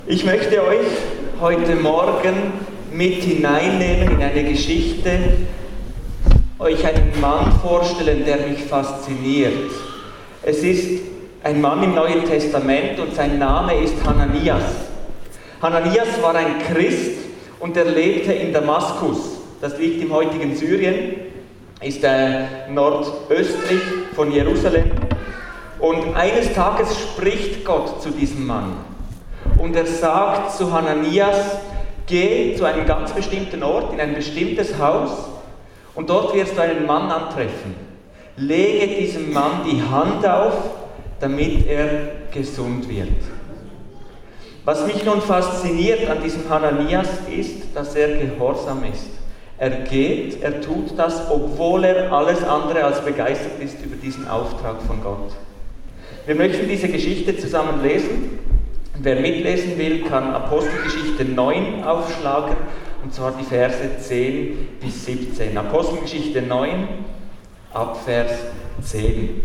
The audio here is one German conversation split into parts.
Ich möchte euch heute Morgen mit hineinnehmen in eine Geschichte, euch einen Mann vorstellen, der mich fasziniert. Es ist ein Mann im Neuen Testament und sein Name ist Hananias. Hananias war ein Christ und er lebte in Damaskus. Das liegt im heutigen Syrien, ist nordöstlich von Jerusalem. Und eines Tages spricht Gott zu diesem Mann. Und er sagt zu Hananias, geh zu einem ganz bestimmten Ort, in ein bestimmtes Haus, und dort wirst du einen Mann antreffen. Lege diesem Mann die Hand auf, damit er gesund wird. Was mich nun fasziniert an diesem Hananias ist, dass er gehorsam ist. Er geht, er tut das, obwohl er alles andere als begeistert ist über diesen Auftrag von Gott. Wir möchten diese Geschichte zusammen lesen. Wer mitlesen will, kann Apostelgeschichte 9 aufschlagen, und zwar die Verse 10 bis 17. Apostelgeschichte 9, ab Vers 10.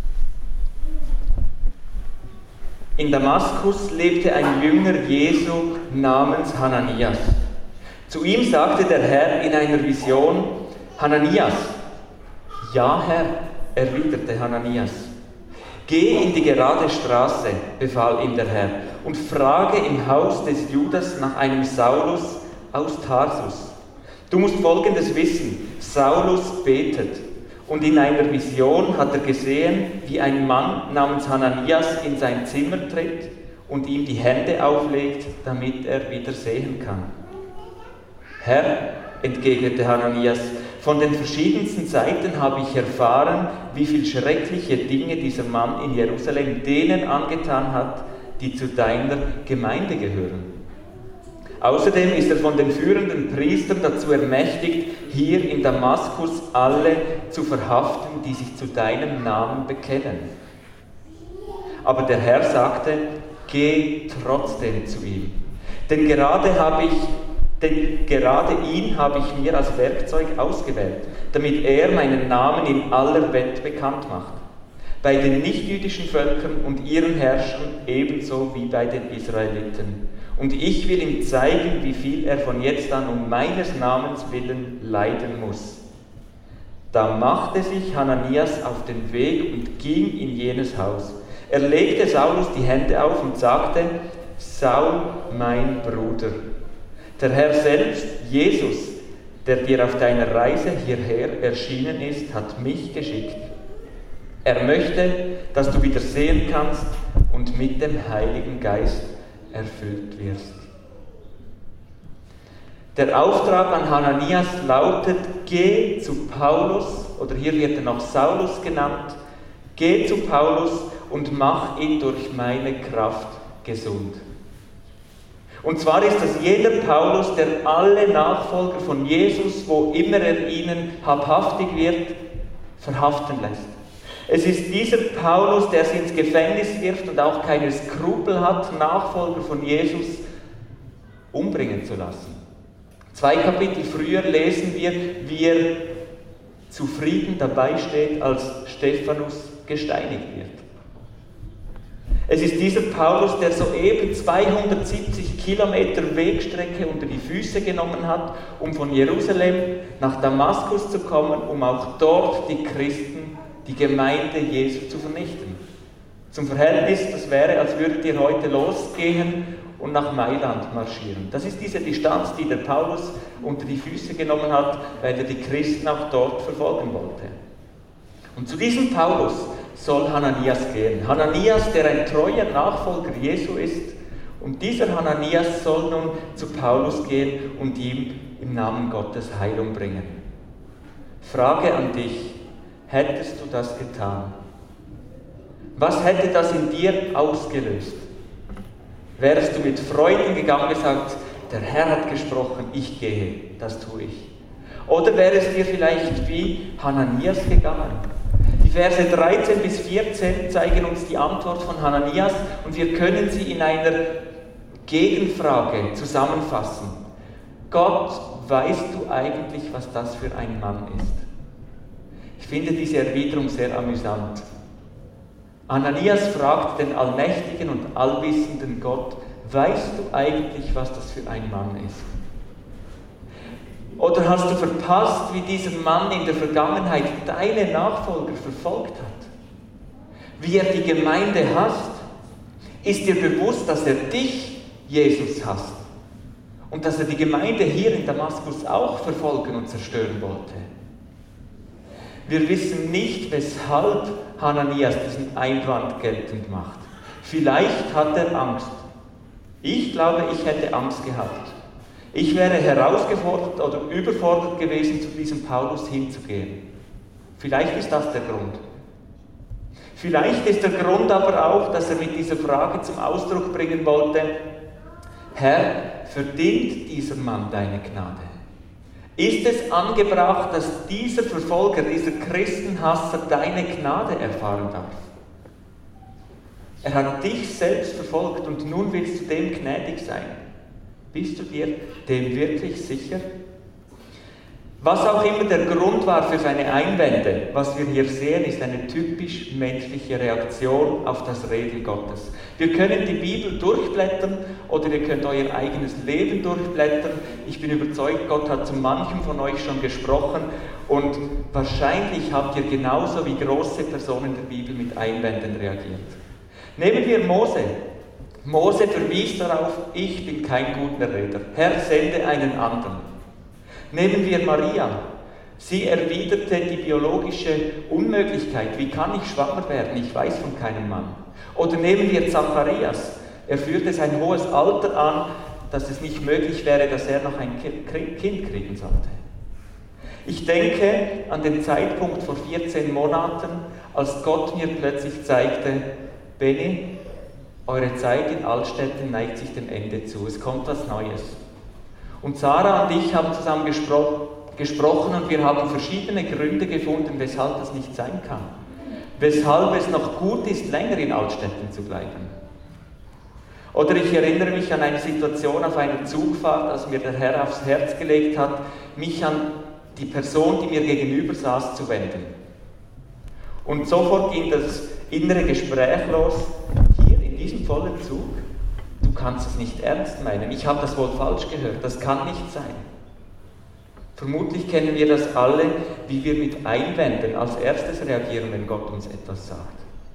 In Damaskus lebte ein Jünger Jesu namens Hananias. Zu ihm sagte der Herr in einer Vision: Hananias. Ja, Herr, erwiderte Hananias. Geh in die gerade Straße, befahl ihm der Herr, und frage im Haus des Judas nach einem Saulus aus Tarsus. Du musst Folgendes wissen: Saulus betet, und in einer Vision hat er gesehen, wie ein Mann namens Hananias in sein Zimmer tritt und ihm die Hände auflegt, damit er wieder sehen kann. Herr, entgegnete Hananias, von den verschiedensten Seiten habe ich erfahren, wie viel schreckliche Dinge dieser Mann in Jerusalem denen angetan hat, die zu deiner Gemeinde gehören. Außerdem ist er von den führenden Priestern dazu ermächtigt, hier in Damaskus alle zu verhaften, die sich zu deinem Namen bekennen. Aber der Herr sagte, geh trotzdem zu ihm, denn gerade ihn habe ich mir als Werkzeug ausgewählt, damit er meinen Namen in aller Welt bekannt macht. Bei den nichtjüdischen Völkern und ihren Herrschern ebenso wie bei den Israeliten. Und ich will ihm zeigen, wie viel er von jetzt an um meines Namens willen leiden muss. Da machte sich Hananias auf den Weg und ging in jenes Haus. Er legte Saulus die Hände auf und sagte, Saul, mein Bruder. Der Herr selbst, Jesus, der dir auf deiner Reise hierher erschienen ist, hat mich geschickt. Er möchte, dass du wieder sehen kannst und mit dem Heiligen Geist erfüllt wirst. Der Auftrag an Hananias lautet, geh zu Paulus, oder hier wird er noch Saulus genannt, geh zu Paulus und mach ihn durch meine Kraft gesund. Und zwar ist das jeder Paulus, der alle Nachfolger von Jesus, wo immer er ihnen habhaftig wird, verhaften lässt. Es ist dieser Paulus, der sie ins Gefängnis wirft und auch keine Skrupel hat, Nachfolger von Jesus umbringen zu lassen. 2 Kapitel früher lesen wir, wie er zufrieden dabei steht, als Stephanus gesteinigt wird. Es ist dieser Paulus, der soeben 270 Kilometer Wegstrecke unter die Füße genommen hat, um von Jerusalem nach Damaskus zu kommen, um auch dort die Christen, die Gemeinde Jesu zu vernichten. Zum Verhältnis, das wäre, als würdet ihr heute losgehen und nach Mailand marschieren. Das ist diese Distanz, die der Paulus unter die Füße genommen hat, weil er die Christen auch dort verfolgen wollte. Und zu diesem Paulus soll Hananias gehen. Hananias, der ein treuer Nachfolger Jesu ist, und dieser Hananias soll nun zu Paulus gehen und ihm im Namen Gottes Heilung bringen. Frage an dich, hättest du das getan? Was hätte das in dir ausgelöst? Wärst du mit Freuden gegangen und gesagt, der Herr hat gesprochen, ich gehe, das tue ich. Oder wäre es dir vielleicht wie Hananias gegangen? Die Verse 13 bis 14 zeigen uns die Antwort von Hananias und wir können sie in einer Gegenfrage zusammenfassen. Gott, weißt du eigentlich, was das für ein Mann ist? Ich finde diese Erwiderung sehr amüsant. Hananias fragt den allmächtigen und allwissenden Gott, weißt du eigentlich, was das für ein Mann ist? Oder hast du verpasst, wie dieser Mann in der Vergangenheit deine Nachfolger verfolgt hat? Wie er die Gemeinde hasst? Ist dir bewusst, dass er dich, Jesus, hasst? Und dass er die Gemeinde hier in Damaskus auch verfolgen und zerstören wollte? Wir wissen nicht, weshalb Hananias diesen Einwand geltend macht. Vielleicht hat er Angst. Ich glaube, ich hätte Angst gehabt. Ich wäre herausgefordert oder überfordert gewesen, zu diesem Paulus hinzugehen. Vielleicht ist das der Grund. Vielleicht ist der Grund aber auch, dass er mit dieser Frage zum Ausdruck bringen wollte: Herr, verdient dieser Mann deine Gnade? Ist es angebracht, dass dieser Verfolger, dieser Christenhasser deine Gnade erfahren darf? Er hat dich selbst verfolgt und nun willst du dem gnädig sein. Bist du dir dem wirklich sicher? Was auch immer der Grund war für seine Einwände, was wir hier sehen, ist eine typisch menschliche Reaktion auf das Reden Gottes. Wir können die Bibel durchblättern oder ihr könnt euer eigenes Leben durchblättern. Ich bin überzeugt, Gott hat zu manchem von euch schon gesprochen und wahrscheinlich habt ihr genauso wie große Personen der Bibel mit Einwänden reagiert. Nehmen wir Mose. Mose verwies darauf: Ich bin kein guter Redner. Herr, sende einen anderen. Nehmen wir Maria. Sie erwiderte die biologische Unmöglichkeit. Wie kann ich schwanger werden? Ich weiß von keinem Mann. Oder nehmen wir Zacharias. Er führte sein hohes Alter an, dass es nicht möglich wäre, dass er noch ein Kind kriegen sollte. Ich denke an den Zeitpunkt vor 14 Monaten, als Gott mir plötzlich zeigte: Benni, eure Zeit in Altstätten neigt sich dem Ende zu. Es kommt was Neues. Und Sarah und ich haben zusammen gesprochen und wir haben verschiedene Gründe gefunden, weshalb das nicht sein kann. Weshalb es noch gut ist, länger in Altstätten zu bleiben. Oder ich erinnere mich an eine Situation auf einer Zugfahrt, als mir der Herr aufs Herz gelegt hat, mich an die Person, die mir gegenüber saß, zu wenden. Und sofort ging das innere Gespräch los: Hier in diesem vollen Zug? Du kannst es nicht ernst meinen. Ich habe das wohl falsch gehört. Das kann nicht sein. Vermutlich kennen wir das alle, wie wir mit Einwänden als erstes reagieren, wenn Gott uns etwas sagt.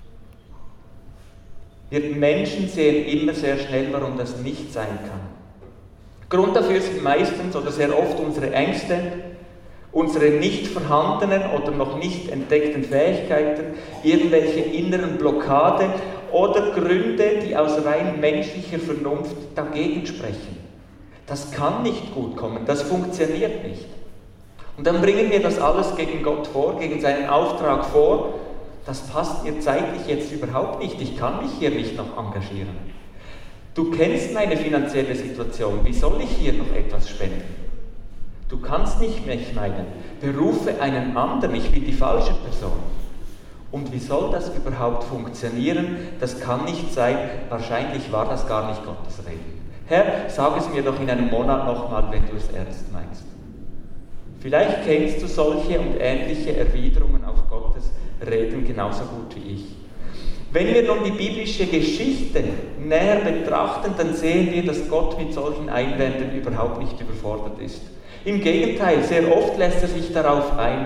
Wir Menschen sehen immer sehr schnell, warum das nicht sein kann. Grund dafür sind meistens oder sehr oft unsere Ängste, unsere nicht vorhandenen oder noch nicht entdeckten Fähigkeiten, irgendwelche inneren Blockaden oder Gründe, die aus rein menschlicher Vernunft dagegen sprechen. Das kann nicht gut kommen, das funktioniert nicht. Und dann bringen wir das alles gegen Gott vor, gegen seinen Auftrag vor. Das passt mir zeitlich jetzt überhaupt nicht, ich kann mich hier nicht noch engagieren. Du kennst meine finanzielle Situation, wie soll ich hier noch etwas spenden? Du kannst nicht mich meinen, berufe einen anderen, ich bin die falsche Person. Und wie soll das überhaupt funktionieren? Das kann nicht sein, wahrscheinlich war das gar nicht Gottes Reden. Herr, sag es mir doch in einem Monat nochmal, wenn du es ernst meinst. Vielleicht kennst du solche und ähnliche Erwiderungen auf Gottes Reden genauso gut wie ich. Wenn wir nun die biblische Geschichte näher betrachten, dann sehen wir, dass Gott mit solchen Einwänden überhaupt nicht überfordert ist. Im Gegenteil, sehr oft lässt er sich darauf ein.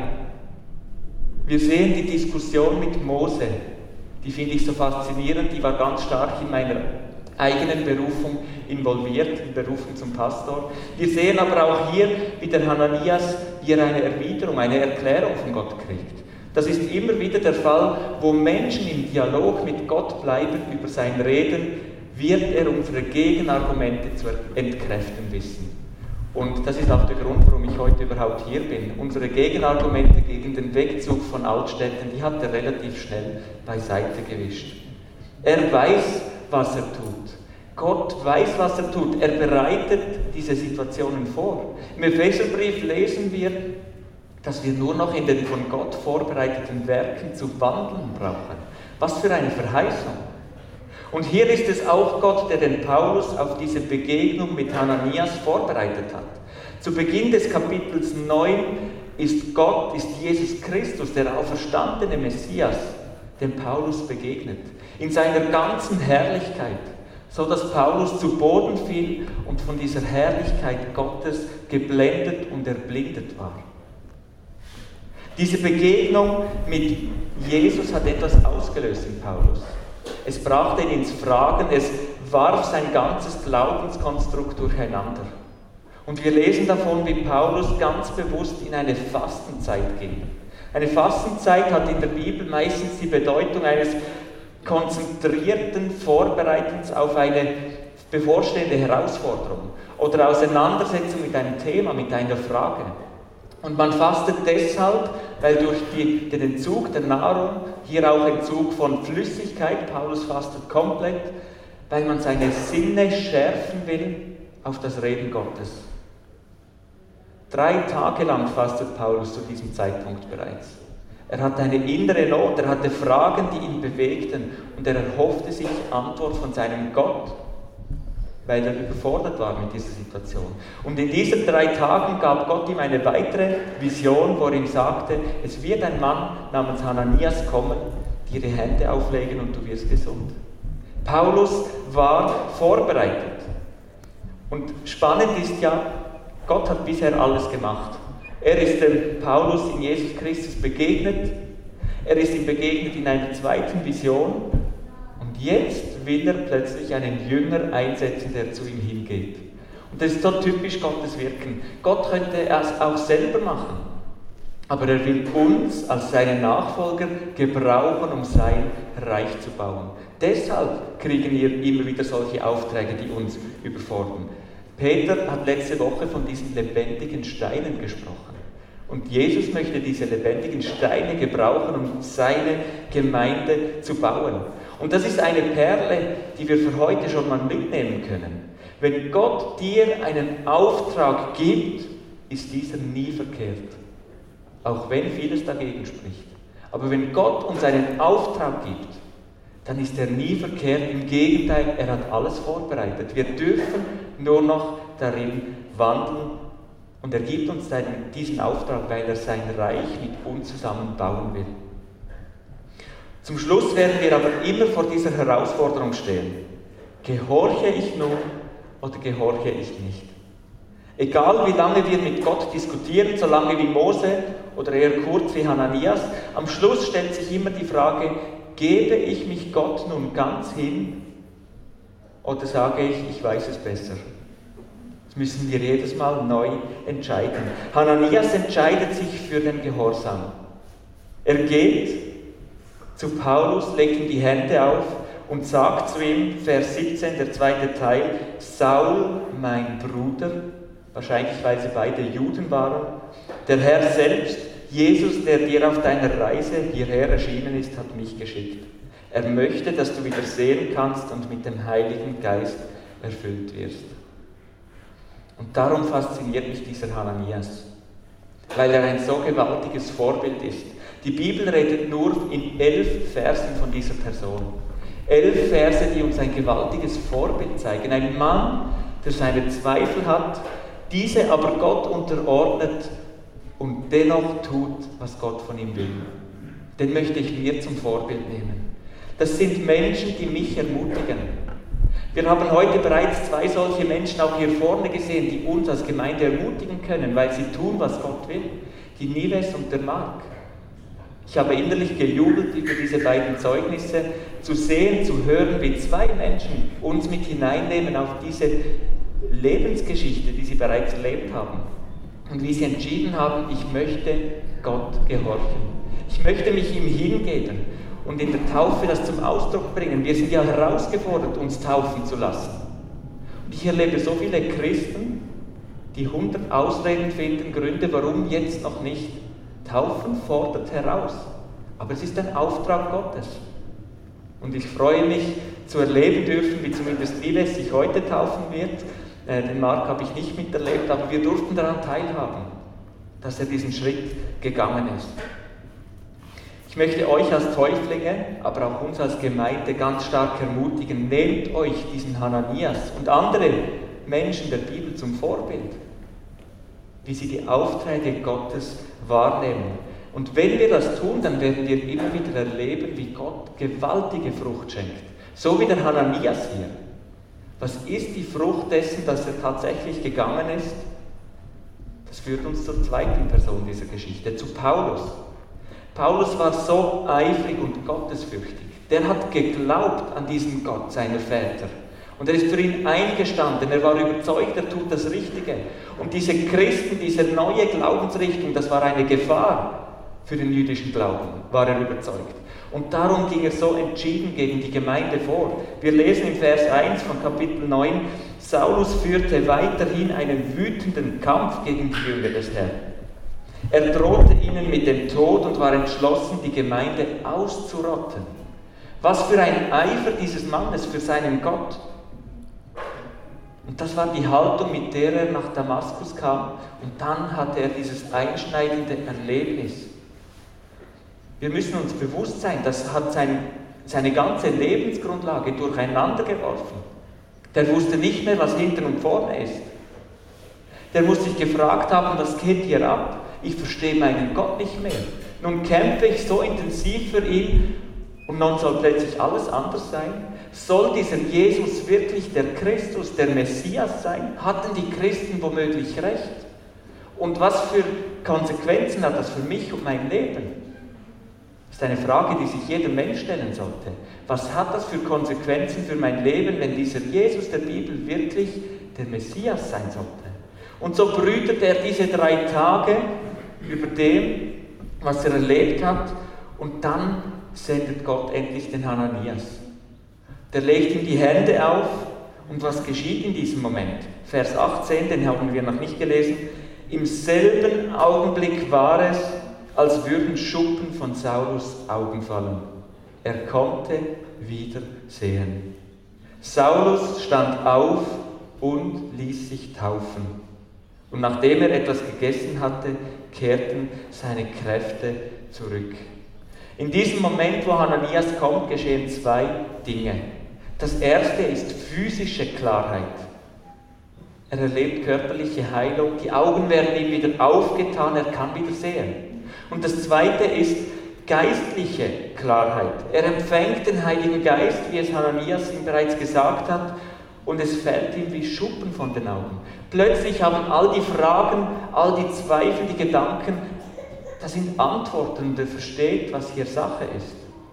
Wir sehen die Diskussion mit Mose, die finde ich so faszinierend, die war ganz stark in meiner eigenen Berufung involviert, in Berufung zum Pastor. Wir sehen aber auch hier, wie der Hananias hier eine Erwiderung, eine Erklärung von Gott kriegt. Das ist immer wieder der Fall, wo Menschen im Dialog mit Gott bleiben über sein Reden, wird er unsere Gegenargumente zu entkräften wissen. Und das ist auch der Grund, warum ich heute überhaupt hier bin. Unsere Gegenargumente gegen den Wegzug von Altstätten, die hat er relativ schnell beiseite gewischt. Er weiß, was er tut. Gott weiß, was er tut. Er bereitet diese Situationen vor. Im Epheserbrief lesen wir, dass wir nur noch in den von Gott vorbereiteten Werken zu wandeln brauchen. Was für eine Verheißung. Und hier ist es auch Gott, der den Paulus auf diese Begegnung mit Hananias vorbereitet hat. Zu Beginn des Kapitels 9 ist Jesus Christus, der auferstandene Messias, dem Paulus begegnet. In seiner ganzen Herrlichkeit. so dass Paulus zu Boden fiel und von dieser Herrlichkeit Gottes geblendet und erblindet war. Diese Begegnung mit Jesus hat etwas ausgelöst in Paulus. Es brachte ihn ins Fragen, es warf sein ganzes Glaubenskonstrukt durcheinander. Und wir lesen davon, wie Paulus ganz bewusst in eine Fastenzeit ging. Eine Fastenzeit hat in der Bibel meistens die Bedeutung eines konzentrierten Vorbereitens auf eine bevorstehende Herausforderung oder Auseinandersetzung mit einem Thema, mit einer Frage. Und man fastet deshalb, weil durch den Entzug der Nahrung, hier auch Entzug von Flüssigkeit, Paulus fastet komplett, weil man seine Sinne schärfen will auf das Reden Gottes. 3 Tage lang fastet Paulus zu diesem Zeitpunkt bereits. Er hatte eine innere Not, er hatte Fragen, die ihn bewegten und er erhoffte sich Antwort von seinem Gott, weil er überfordert war mit dieser Situation. Und in diesen 3 Tagen gab Gott ihm eine weitere Vision, wo er ihm sagte, es wird ein Mann namens Hananias kommen, dir die Hände auflegen und du wirst gesund. Paulus war vorbereitet. Und spannend ist ja, Gott hat bisher alles gemacht. Er ist dem Paulus in Jesus Christus begegnet. Er ist ihm begegnet in einer zweiten Vision. Und jetzt will er plötzlich einen Jünger einsetzen, der zu ihm hingeht. Und das ist so typisch Gottes Wirken. Gott könnte es auch selber machen. Aber er will uns als seine Nachfolger gebrauchen, um sein Reich zu bauen. Deshalb kriegen wir immer wieder solche Aufträge, die uns überfordern. Peter hat letzte Woche von diesen lebendigen Steinen gesprochen. Und Jesus möchte diese lebendigen Steine gebrauchen, um seine Gemeinde zu bauen. Und das ist eine Perle, die wir für heute schon mal mitnehmen können. Wenn Gott dir einen Auftrag gibt, ist dieser nie verkehrt. Auch wenn vieles dagegen spricht. Aber wenn Gott uns einen Auftrag gibt, dann ist er nie verkehrt. Im Gegenteil, er hat alles vorbereitet. Wir dürfen nur noch darin wandeln und er gibt uns diesen Auftrag, weil er sein Reich mit uns zusammen bauen will. Zum Schluss werden wir aber immer vor dieser Herausforderung stehen. Gehorche ich nun oder gehorche ich nicht? Egal wie lange wir mit Gott diskutieren, so lange wie Mose oder eher kurz wie Hananias, am Schluss stellt sich immer die Frage, gebe ich mich Gott nun ganz hin oder sage ich, ich weiß es besser? Das müssen wir jedes Mal neu entscheiden. Hananias entscheidet sich für den Gehorsam. Er geht zu Paulus, legt ihm die Hände auf und sagt zu ihm, Vers 17, der zweite Teil, Saul, mein Bruder, wahrscheinlich weil sie beide Juden waren, der Herr selbst, Jesus, der dir auf deiner Reise hierher erschienen ist, hat mich geschickt. Er möchte, dass du wieder sehen kannst und mit dem Heiligen Geist erfüllt wirst. Und darum fasziniert mich dieser Hananias, weil er ein so gewaltiges Vorbild ist. Die Bibel redet nur in 11 Versen von dieser Person. 11 Verse, die uns ein gewaltiges Vorbild zeigen. Ein Mann, der seine Zweifel hat, diese aber Gott unterordnet und dennoch tut, was Gott von ihm will. Den möchte ich mir zum Vorbild nehmen. Das sind Menschen, die mich ermutigen. Wir haben heute bereits 2 solche Menschen auch hier vorne gesehen, die uns als Gemeinde ermutigen können, weil sie tun, was Gott will. Die Nives und der Mark. Ich habe innerlich gejubelt über diese beiden Zeugnisse, zu sehen, zu hören, wie 2 Menschen uns mit hineinnehmen auf diese Lebensgeschichte, die sie bereits erlebt haben. Und wie sie entschieden haben, ich möchte Gott gehorchen. Ich möchte mich ihm hingeben und in der Taufe das zum Ausdruck bringen. Wir sind ja herausgefordert, uns taufen zu lassen. Und ich erlebe so viele Christen, die 100 Ausreden finden, Gründe, warum jetzt noch nicht. Taufen fordert heraus. Aber es ist ein Auftrag Gottes. Und ich freue mich, zu erleben dürfen, wie zumindest Nives sich heute taufen wird. Den Mark habe ich nicht miterlebt, aber wir durften daran teilhaben, dass er diesen Schritt gegangen ist. Ich möchte euch als Täuflinge, aber auch uns als Gemeinde ganz stark ermutigen, nehmt euch diesen Hananias und andere Menschen der Bibel zum Vorbild, wie sie die Aufträge Gottes wahrnehmen. Und wenn wir das tun, dann werden wir immer wieder erleben, wie Gott gewaltige Frucht schenkt. So wie der Hananias hier. Was ist die Frucht dessen, dass er tatsächlich gegangen ist? Das führt uns zur zweiten Person dieser Geschichte, zu Paulus. Paulus war so eifrig und gottesfürchtig. Der hat geglaubt an diesen Gott seiner Väter. Und er ist für ihn eingestanden, er war überzeugt, er tut das Richtige. Und diese Christen, diese neue Glaubensrichtung, das war eine Gefahr für den jüdischen Glauben, war er überzeugt. Und darum ging er so entschieden gegen die Gemeinde vor. Wir lesen im Vers 1 von Kapitel 9, Saulus führte weiterhin einen wütenden Kampf gegen die Jünger des Herrn. Er drohte ihnen mit dem Tod und war entschlossen, die Gemeinde auszurotten. Was für ein Eifer dieses Mannes für seinen Gott. Und das war die Haltung, mit der er nach Damaskus kam. Und dann hatte er dieses einschneidende Erlebnis. Wir müssen uns bewusst sein, das hat seine ganze Lebensgrundlage durcheinander geworfen. Der wusste nicht mehr, was hinten und vorne ist. Der muss sich gefragt haben, was geht hier ab? Ich verstehe meinen Gott nicht mehr. Nun kämpfe ich so intensiv für ihn und nun soll plötzlich alles anders sein. Soll dieser Jesus wirklich der Christus, der Messias sein? Hatten die Christen womöglich recht? Und was für Konsequenzen hat das für mich und mein Leben? Das ist eine Frage, die sich jeder Mensch stellen sollte. Was hat das für Konsequenzen für mein Leben, wenn dieser Jesus der Bibel wirklich der Messias sein sollte? Und so brütet er diese 3 Tage über dem, was er erlebt hat, und dann sendet Gott endlich den Hananias. Der legt ihm die Hände auf, und was geschieht in diesem Moment? Vers 18, den haben wir noch nicht gelesen. Im selben Augenblick war es, als würden Schuppen von Saulus Augen fallen. Er konnte wieder sehen. Saulus stand auf und ließ sich taufen. Und nachdem er etwas gegessen hatte, kehrten seine Kräfte zurück. In diesem Moment, wo Hananias kommt, geschehen 2 Dinge. Das erste ist physische Klarheit. Er erlebt körperliche Heilung, die Augen werden ihm wieder aufgetan, er kann wieder sehen. Und das zweite ist geistliche Klarheit. Er empfängt den Heiligen Geist, wie es Hananias ihm bereits gesagt hat, und es fällt ihm wie Schuppen von den Augen. Plötzlich haben all die Fragen, all die Zweifel, die Gedanken, das sind Antworten und er versteht, was hier Sache ist.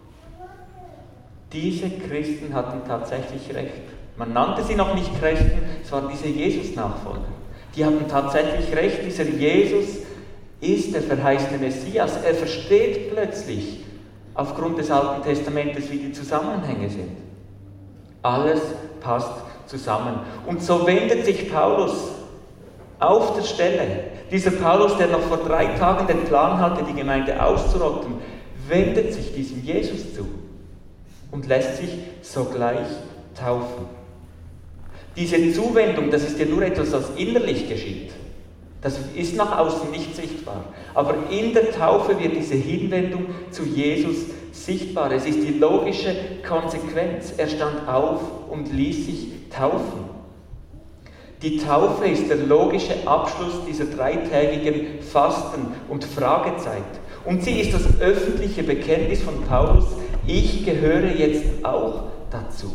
Diese Christen hatten tatsächlich recht. Man nannte sie noch nicht Christen, es waren diese Jesus-Nachfolger. Die hatten tatsächlich recht, dieser Jesus ist der verheißene Messias. Er versteht plötzlich aufgrund des Alten Testamentes, wie die Zusammenhänge sind. Alles passt zusammen. Und so wendet sich Paulus auf der Stelle. Dieser Paulus, der noch vor 3 Tagen den Plan hatte, die Gemeinde auszurotten, wendet sich diesem Jesus zu und lässt sich sogleich taufen. Diese Zuwendung, das ist ja nur etwas, was innerlich geschieht. Das ist nach außen nicht sichtbar. Aber in der Taufe wird diese Hinwendung zu Jesus sichtbar. Es ist die logische Konsequenz. Er stand auf und ließ sich taufen. Die Taufe ist der logische Abschluss dieser 3-tägigen Fasten- und Fragezeit. Und sie ist das öffentliche Bekenntnis von Paulus: Ich gehöre jetzt auch dazu.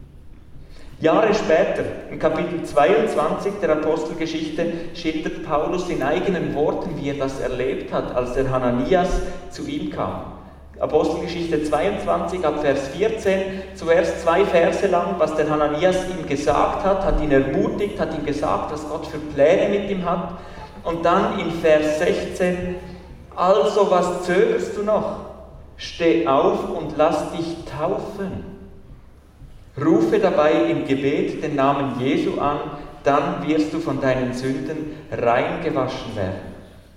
Jahre später, in Kapitel 22 der Apostelgeschichte, schildert Paulus in eigenen Worten, wie er das erlebt hat, als der Hananias zu ihm kam. Apostelgeschichte 22 ab Vers 14, zuerst 2 Verse lang, was der Hananias ihm gesagt hat ihn ermutigt, hat ihm gesagt, was Gott für Pläne mit ihm hat. Und dann in Vers 16, also was zögerst du noch? Steh auf und lass dich taufen. Rufe dabei im Gebet den Namen Jesu an, dann wirst du von deinen Sünden rein gewaschen werden.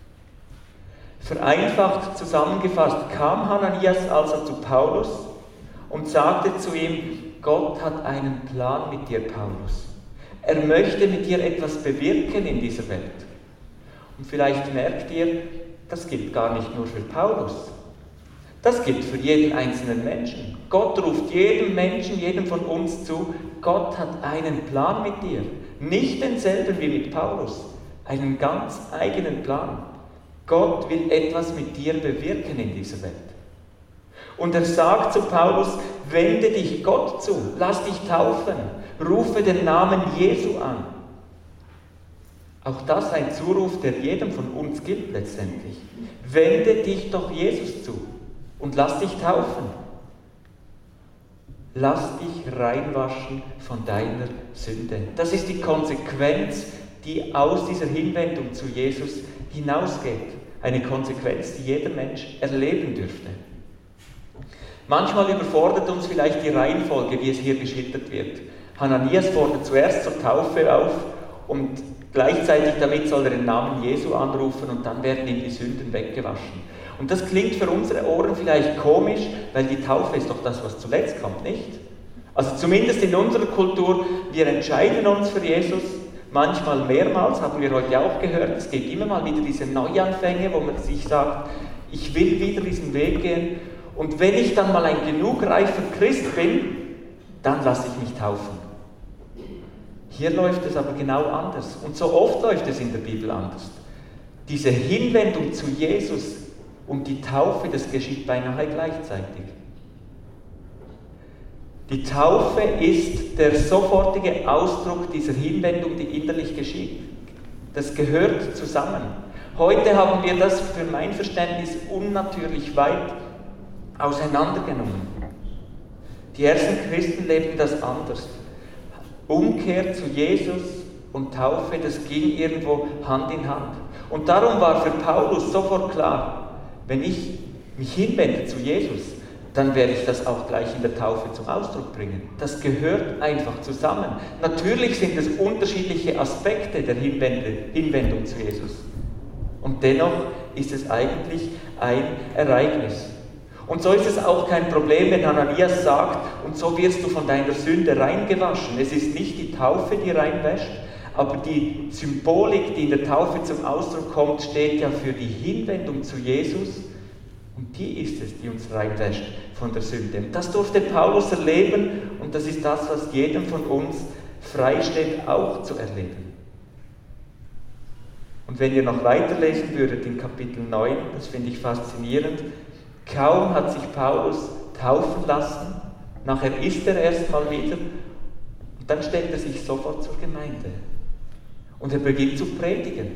Vereinfacht zusammengefasst kam Hananias also zu Paulus und sagte zu ihm: Gott hat einen Plan mit dir, Paulus. Er möchte mit dir etwas bewirken in dieser Welt. Und vielleicht merkt ihr, das gilt gar nicht nur für Paulus. Das gilt für jeden einzelnen Menschen. Gott ruft jedem Menschen, jedem von uns zu: Gott hat einen Plan mit dir. Nicht denselben wie mit Paulus, einen ganz eigenen Plan. Gott will etwas mit dir bewirken in dieser Welt. Und er sagt zu Paulus, wende dich Gott zu, lass dich taufen, rufe den Namen Jesu an. Auch das ein Zuruf, der jedem von uns gilt letztendlich. Wende dich doch Jesus zu und lass dich taufen. Lass dich reinwaschen von deiner Sünde. Das ist die Konsequenz, die aus dieser Hinwendung zu Jesus hinausgeht. Eine Konsequenz, die jeder Mensch erleben dürfte. Manchmal überfordert uns vielleicht die Reihenfolge, wie es hier geschildert wird. Hananias fordert zuerst zur Taufe auf und gleichzeitig damit soll er den Namen Jesu anrufen und dann werden ihm die Sünden weggewaschen. Und das klingt für unsere Ohren vielleicht komisch, weil die Taufe ist doch das, was zuletzt kommt, nicht? Also zumindest in unserer Kultur, wir entscheiden uns für Jesus, manchmal mehrmals, haben wir heute auch gehört, es gibt immer mal wieder diese Neuanfänge, wo man sich sagt, ich will wieder diesen Weg gehen. Und wenn ich dann mal ein genug reifer Christ bin, dann lasse ich mich taufen. Hier läuft es aber genau anders. Und so oft läuft es in der Bibel anders. Diese Hinwendung zu Jesus und die Taufe, das geschieht beinahe gleichzeitig. Die Taufe ist der sofortige Ausdruck dieser Hinwendung, die innerlich geschieht. Das gehört zusammen. Heute haben wir das für mein Verständnis unnatürlich weit auseinandergenommen. Die ersten Christen lebten das anders. Umkehr zu Jesus und Taufe, das ging irgendwo Hand in Hand. Und darum war für Paulus sofort klar, wenn ich mich hinwende zu Jesus, dann werde ich das auch gleich in der Taufe zum Ausdruck bringen. Das gehört einfach zusammen. Natürlich sind es unterschiedliche Aspekte der Hinwendung zu Jesus. Und dennoch ist es eigentlich ein Ereignis. Und so ist es auch kein Problem, wenn Hananias sagt, und so wirst du von deiner Sünde reingewaschen. Es ist nicht die Taufe, die reinwäscht, aber die Symbolik, die in der Taufe zum Ausdruck kommt, steht ja für die Hinwendung zu Jesus. Und die ist es, die uns reinwäscht von der Sünde. Das durfte Paulus erleben und das ist das, was jedem von uns freisteht, auch zu erleben. Und wenn ihr noch weiterlesen würdet in Kapitel 9, das finde ich faszinierend, kaum hat sich Paulus taufen lassen, nachher ist er erstmal wieder und dann stellt er sich sofort zur Gemeinde. Und er beginnt zu predigen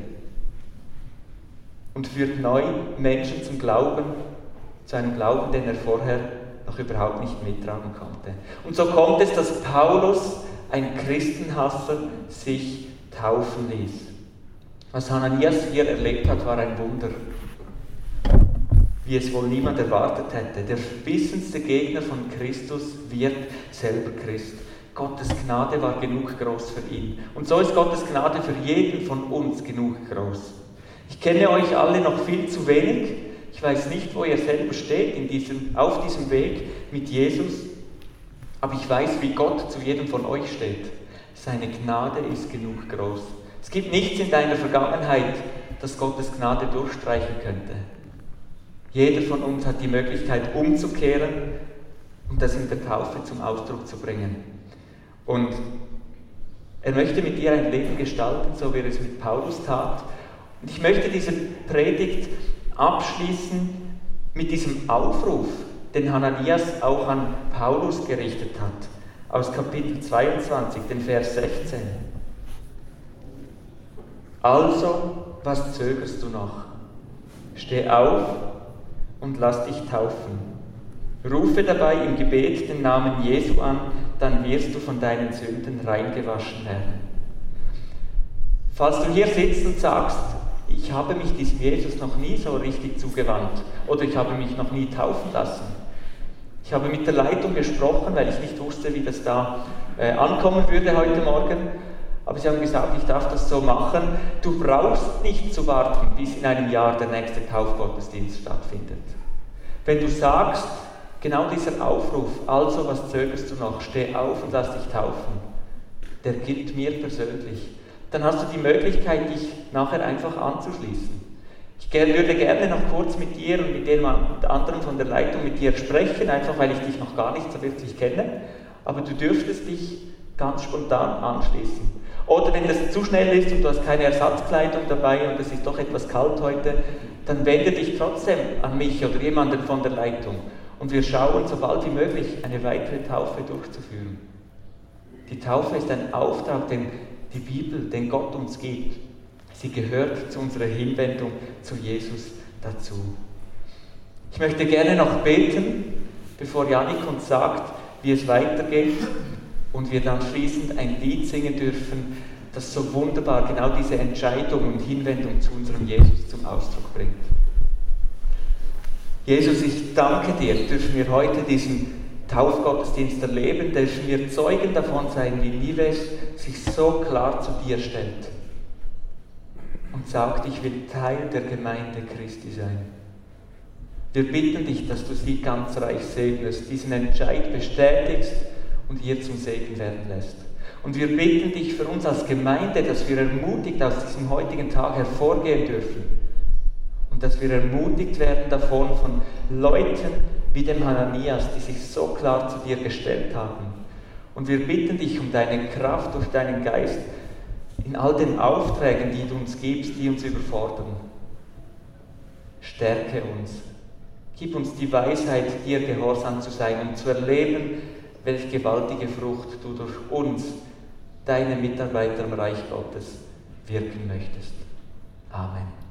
und führt neu Menschen zum Glauben, zu einem Glauben, den er vorher noch überhaupt nicht mittragen konnte. Und so kommt es, dass Paulus, ein Christenhasser, sich taufen ließ. Was Hananias hier erlebt hat, war ein Wunder, wie es wohl niemand erwartet hätte. Der verbissenste Gegner von Christus wird selber Christ. Gottes Gnade war genug groß für ihn. Und so ist Gottes Gnade für jeden von uns genug groß. Ich kenne euch alle noch viel zu wenig. Ich weiß nicht, wo ihr selber steht auf diesem Weg mit Jesus. Aber ich weiß, wie Gott zu jedem von euch steht. Seine Gnade ist genug groß. Es gibt nichts in deiner Vergangenheit, das Gottes Gnade durchstreichen könnte. Jeder von uns hat die Möglichkeit, umzukehren und das in der Taufe zum Ausdruck zu bringen. Und er möchte mit dir ein Leben gestalten, so wie er es mit Paulus tat. Und ich möchte diese Predigt abschließen mit diesem Aufruf, den Hananias auch an Paulus gerichtet hat, aus Kapitel 22, den Vers 16. Also, was zögerst du noch? Steh auf und lass dich taufen. Rufe dabei im Gebet den Namen Jesu an, dann wirst du von deinen Sünden reingewaschen werden. Falls du hier sitzt und sagst, ich habe mich diesem Jesus noch nie so richtig zugewandt oder ich habe mich noch nie taufen lassen. Ich habe mit der Leitung gesprochen, weil ich nicht wusste, wie das da ankommen würde heute Morgen. Aber sie haben gesagt, ich darf das so machen. Du brauchst nicht zu warten, bis in einem Jahr der nächste Taufgottesdienst stattfindet. Wenn du sagst, genau dieser Aufruf, also was zögerst du noch, steh auf und lass dich taufen, der gilt mir persönlich, dann hast du die Möglichkeit, dich nachher einfach anzuschließen. Ich würde gerne noch kurz mit dir und mit den anderen von der Leitung mit dir sprechen, einfach weil ich dich noch gar nicht so wirklich kenne, aber du dürftest dich ganz spontan anschließen. Oder wenn das zu schnell ist und du hast keine Ersatzkleidung dabei und es ist doch etwas kalt heute, dann wende dich trotzdem an mich oder jemanden von der Leitung. und wir schauen, so bald wie möglich eine weitere Taufe durchzuführen. Die Taufe ist ein Auftrag, den die Bibel, den Gott uns gibt. Sie gehört zu unserer Hinwendung zu Jesus dazu. Ich möchte gerne noch beten, bevor Jannik uns sagt, wie es weitergeht und wir dann schließend ein Lied singen dürfen, das so wunderbar genau diese Entscheidung und Hinwendung zu unserem Jesus zum Ausdruck bringt. Jesus, ich danke dir, dürfen wir heute diesen Taufgottesdienst erleben, dürfen wir Zeugen davon sein, wie Nives sich so klar zu dir stellt und sagt, ich will Teil der Gemeinde Christi sein. Wir bitten dich, dass du sie ganz reich segnest, diesen Entscheid bestätigst und ihr zum Segen werden lässt. Und wir bitten dich für uns als Gemeinde, dass wir ermutigt aus diesem heutigen Tag hervorgehen dürfen und dass wir ermutigt werden davon von Leuten wie dem Hananias, die sich so klar zu dir gestellt haben. Und wir bitten dich um deine Kraft durch deinen Geist in all den Aufträgen, die du uns gibst, die uns überfordern. Stärke uns. Gib uns die Weisheit, dir gehorsam zu sein und zu erleben, welche gewaltige Frucht du durch uns, deine Mitarbeiter im Reich Gottes, wirken möchtest. Amen.